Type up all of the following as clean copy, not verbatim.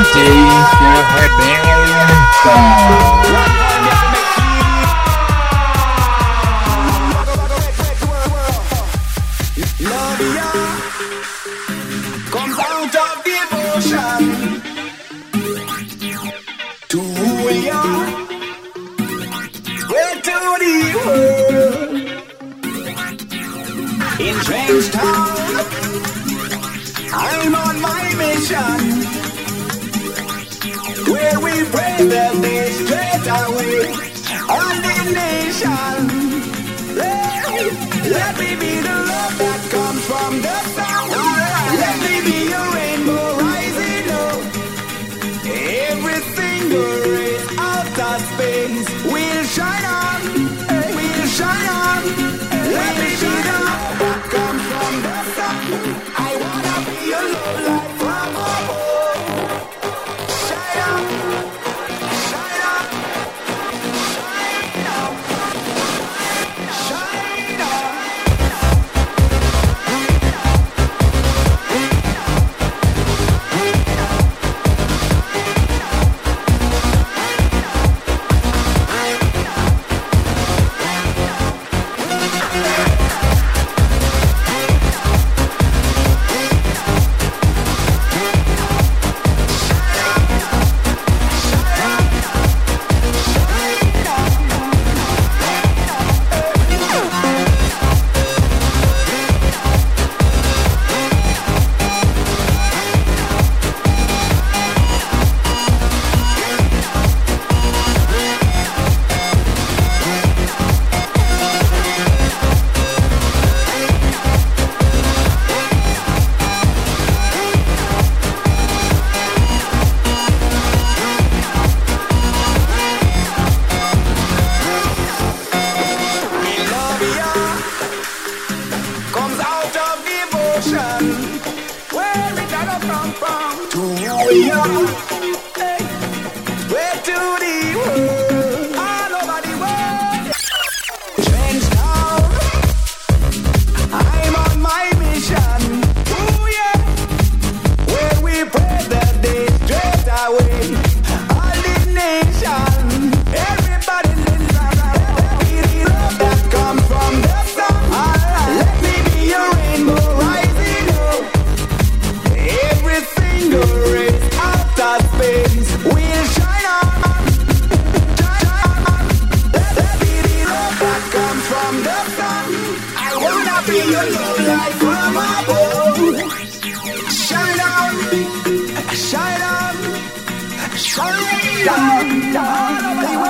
DJ que arrebenta. Comes out of devotion to who we are, spread to the world. In Trench Town, I'm on my mission, where we pray that they straight away on the nation. Let me be the love that comes from the sun. Let me be a rainbow rising up. Every single rays out of space will shine on, will shine on. Let me be the love that comes from the sun. I wanna be a love light from above. Shine on, shine on, shine on, shine on. Comes out of devotion, where we gotta come from, to who we are, hey, where to the world, all over the world. Trench Town, I'm on my mission, ooh yeah, where we pray that they straight away, all the nation, everybody listen, be the love that comes from the sun. Let me be a rainbow rising up. Every single rays out of space will shine on. Shine on. Let me be the love that comes from the sun. I wanna be a love light from above. Shine on, shine on, shine on. All over the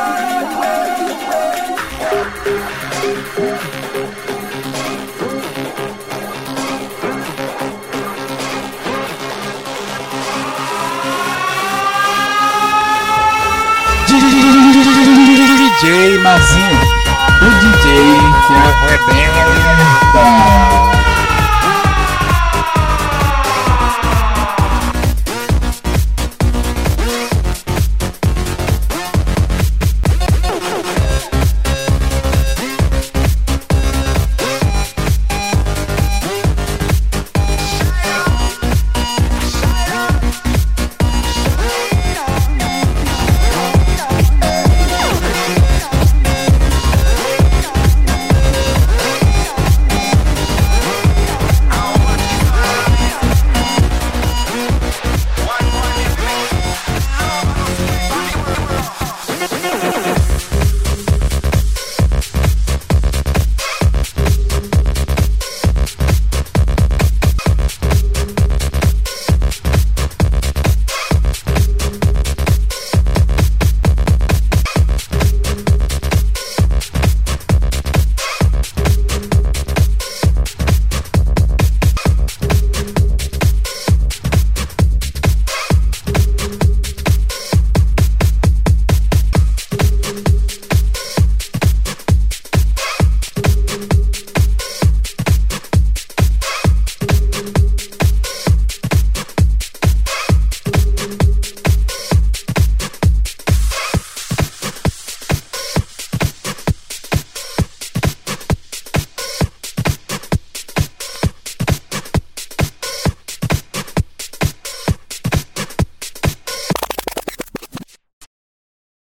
world. DJ Mazinho, o DJ que arrebenta.